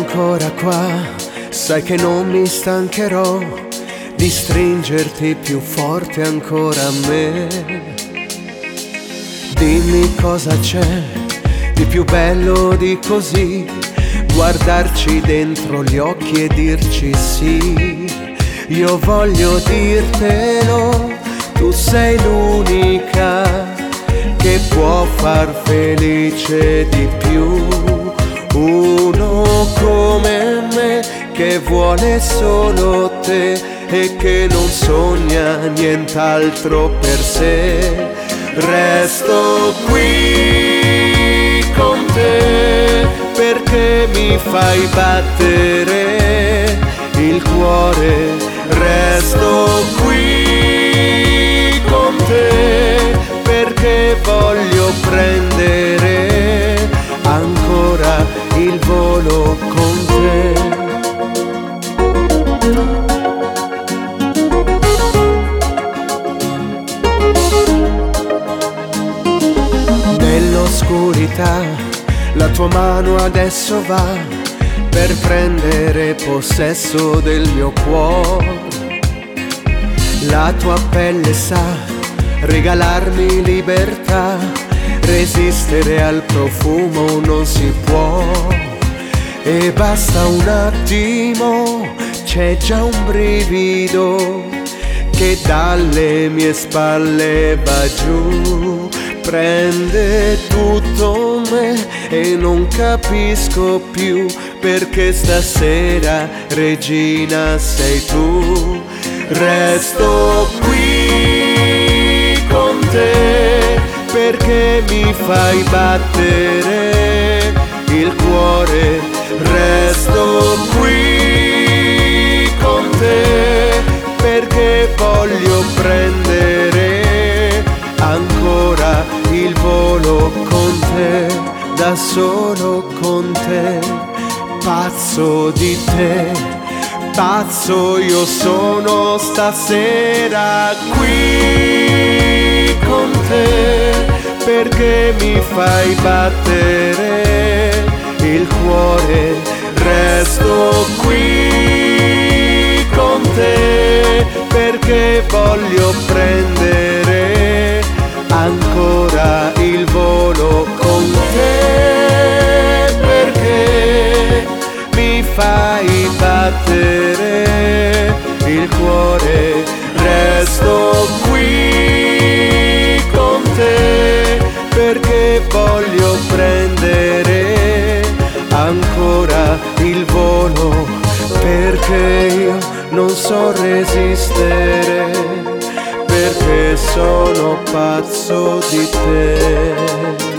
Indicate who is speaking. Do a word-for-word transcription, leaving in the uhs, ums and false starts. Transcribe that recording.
Speaker 1: ancora qua, sai che non mi stancherò di stringerti più forte ancora a me. Dimmi cosa c'è di più bello di così, guardarci dentro gli occhi e dirci sì. Io voglio dirtelo, tu sei l'unica che può far felice di più. Uno come me che vuole solo te e che non sogna nient'altro per sé. Resto qui con te perché mi fai battere il cuore. Resto qui con te perché voglio prendere ancora il volo con te. Nell'oscurità la tua mano adesso va per prendere possesso del mio cuore. La tua pelle sa regalarmi libertà, resistere al profumo non si può. E basta un attimo, c'è già un brivido che dalle mie spalle va giù. Prende tutto me e non capisco più perché stasera regina sei tu. Resto qui con te perché mi fai battere il cuore. Resto qui con te perché voglio prendere ancora il volo con te, da solo con te, pazzo di te, pazzo io sono stasera qui con te perché mi fai battere il cuore. Resto qui con te perché voglio prendere ancora il volo con te, perché mi fai battere il cuore. Resto qui con te perché voglio prendere ancora il volo, perché io non so resistere, perché sono pazzo di te.